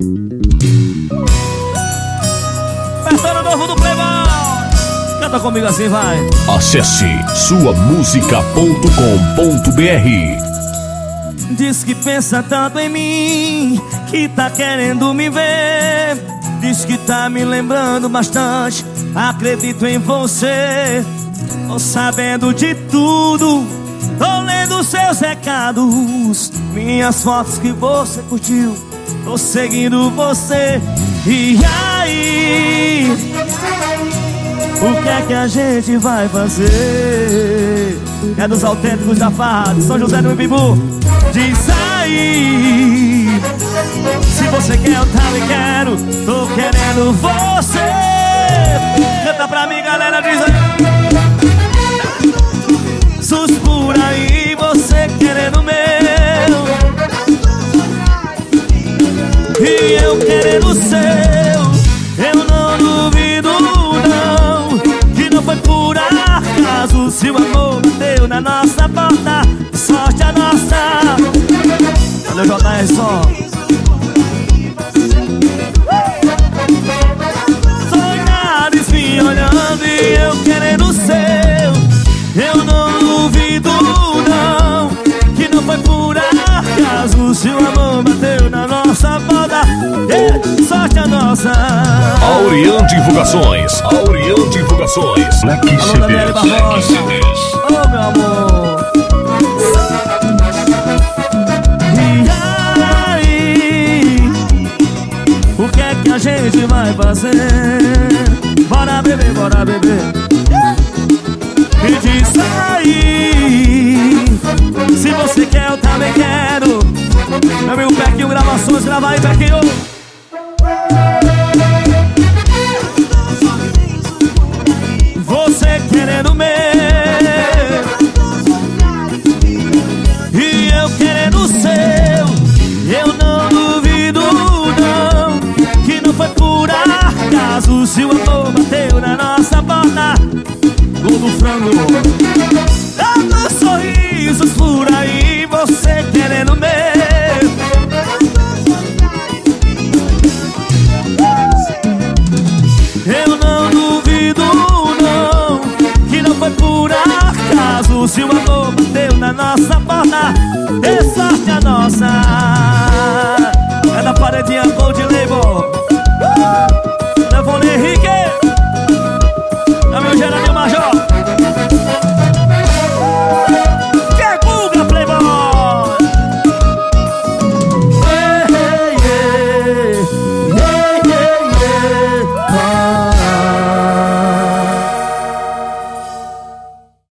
Apertando novo do Playboy. Canta comigo assim, vai. Acesse suamusica.com.br. Diz que pensa tanto em mim, que tá querendo me ver. Diz que tá me lembrando bastante, acredito em você. Tô sabendo de tudo, tô lendo seus recados, minhas fotos que você curtiu, tô seguindo você. E aí, o que é que a gente vai fazer? É dos autênticos da farra de São José do Ibibu. Diz aí, se você quer eu também quero, tô querendo você. Canta pra mim, galera, diz aí. Suspura aí, você querendo meu, e eu querendo seu. Eu não duvido não, que não foi por acaso. Se o amor bateu na nossa porta, sorte a nossa. Olha o JR só. Sonhares me olhando e eu querendo seu. Eu não duvido não, que não foi por acaso. Se o amor bateu na nossa porta, sorte a nossa. Aurian Divulgações. Aurian Divulgações. Black CDs. Oh, meu amor. E aí, o que é que a gente vai fazer? Bora beber, bora beber. E diz aí, se você quer eu também quero. Meu amigo Pequinho Gravações, grava aí, Pequinho. Você querendo meu, e eu querendo seu. Eu não duvido não, que não foi por acaso. Se o amor bateu na nossa porta, gol do frango, dando sorrisos por aí, você querendo meu. Eu não duvido não, que não foi por acaso. Se o amor bateu na nossa porta, é sorte a nossa. É da paredinha Gold Label.